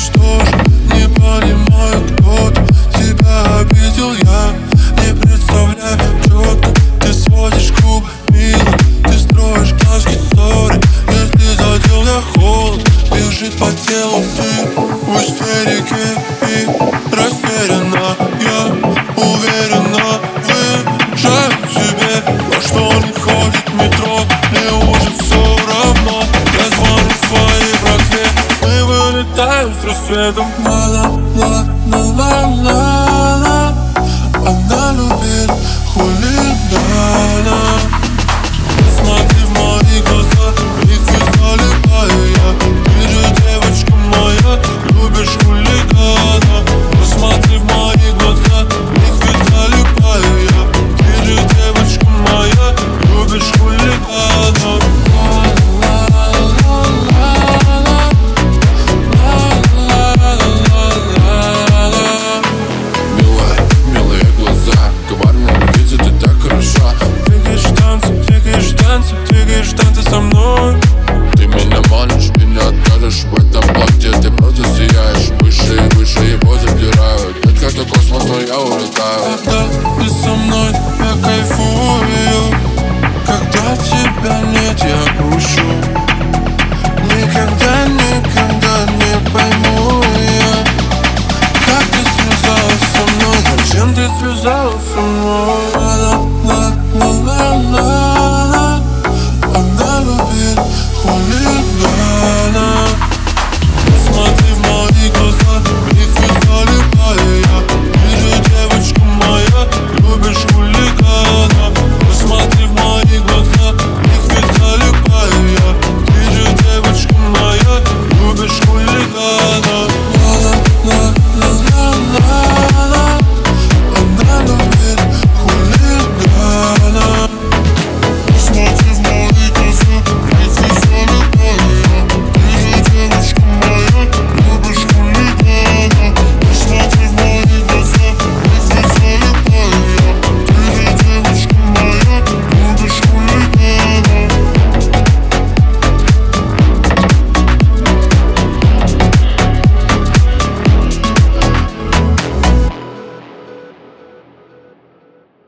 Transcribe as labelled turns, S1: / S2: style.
S1: что ж, не понимаю, кто ты. Тебя обидел я, не представляю четко. Ты сводишь губы, мило, ты строишь глазки ссоры. Если задел я холод, бежит по телу ты в истерике и растеряна. Я уверенно выезжаю к тебе. Во что не ходит метро, мне уже все равно. Я звоню своей братве, мы вылетаем с рассветом. Ла-ла-ла-ла-ла-ла. Она любит хулигана.